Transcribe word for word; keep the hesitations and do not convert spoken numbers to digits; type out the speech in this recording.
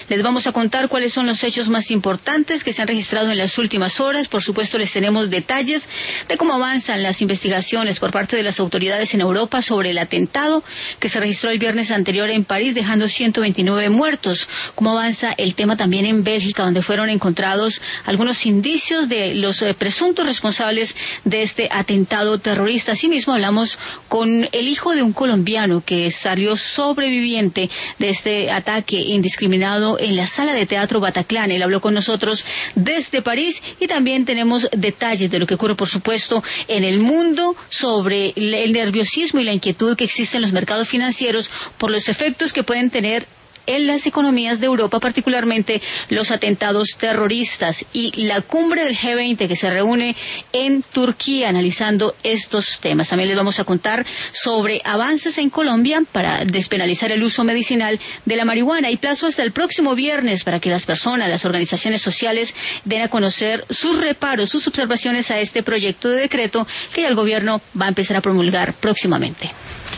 Les vamos a contar cuáles son los hechos más importantes que se han registrado en las últimas horas. Por supuesto, les tenemos detalles de cómo avanzan las investigaciones por parte de las autoridades en Europa sobre el atentado que se registró el viernes anterior en París, dejando ciento veintinueve muertos. Cómo avanza el tema también en Bélgica, donde fueron encontrados algunos indicios de los eh, presuntos responsables de este atentado terrorista. Asimismo, hablamos con el hijo de un colombiano que salió sobreviviente de este ataque indiscriminado en la sala de teatro Bataclan. Él habló con nosotros desde París y también tenemos detalles de lo que ocurre, por supuesto, en el mundo sobre el nerviosismo y la inquietud que existe en los mercados financieros por los efectos que pueden tener en las economías de Europa, particularmente los atentados terroristas, y la cumbre del G veinte que se reúne en Turquía analizando estos temas. También les vamos a contar sobre avances en Colombia para despenalizar el uso medicinal de la marihuana. Hay plazo hasta el próximo viernes para que las personas, las organizaciones sociales den a conocer sus reparos, sus observaciones a este proyecto de decreto que ya el gobierno va a empezar a promulgar próximamente.